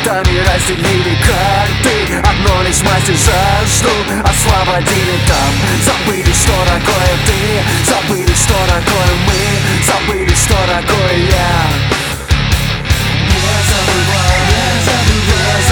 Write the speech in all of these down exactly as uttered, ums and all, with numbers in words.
цветами разделили карты. Одно лишь мастер жажду освободили там. Забыли, что такое ты, забыли, что такое мы, забыли, что такое я. Не забывай, не забывай, не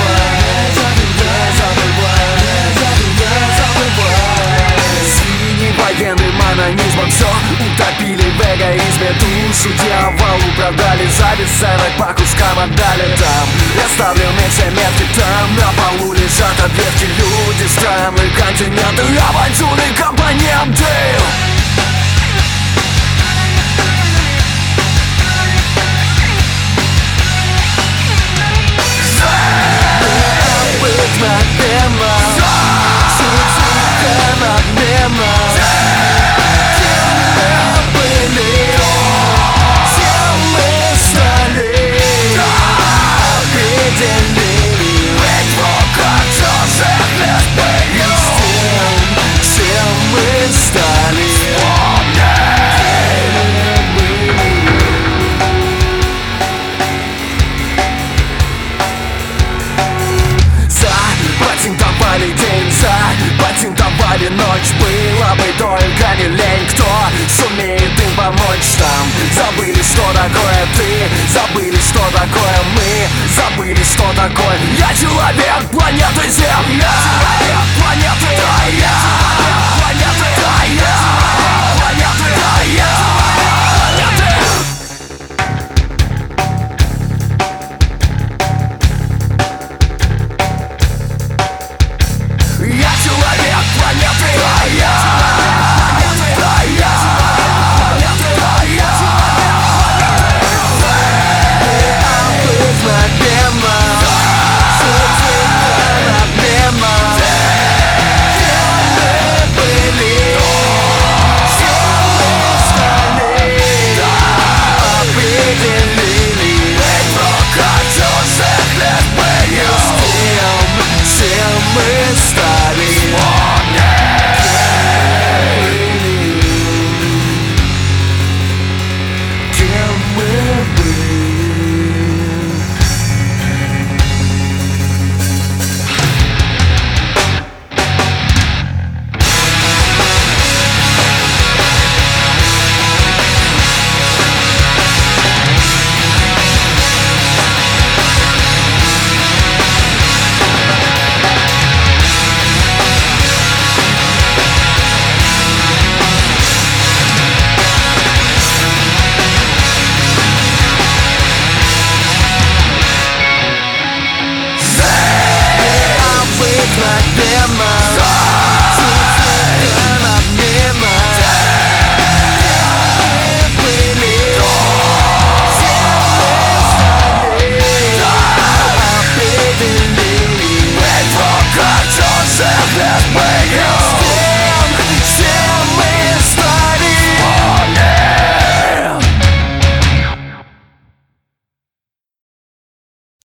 забывай, не забывай. Синий военным анонизмом все утопили в эгоизме. Душу дьяволу продали за бесценок, по кускам отдали там. Я ставлю меньше метки там, на полу лежат ответки. Люди, страны, континенты, авантюрные компоненты. Мгновенно, чуть-чуть надменно. Кем мы были, тем мы стали. Определили, ведь много чужих мест были. С тем, чем мы стали. Запатентовали день за, патентовали ночь. Было бы только не лень, кто сумеет им помочь там. Забыли, что такое ты, забыли, что такое мы, забыли, что такое я человек планеты Земля. Человек планеты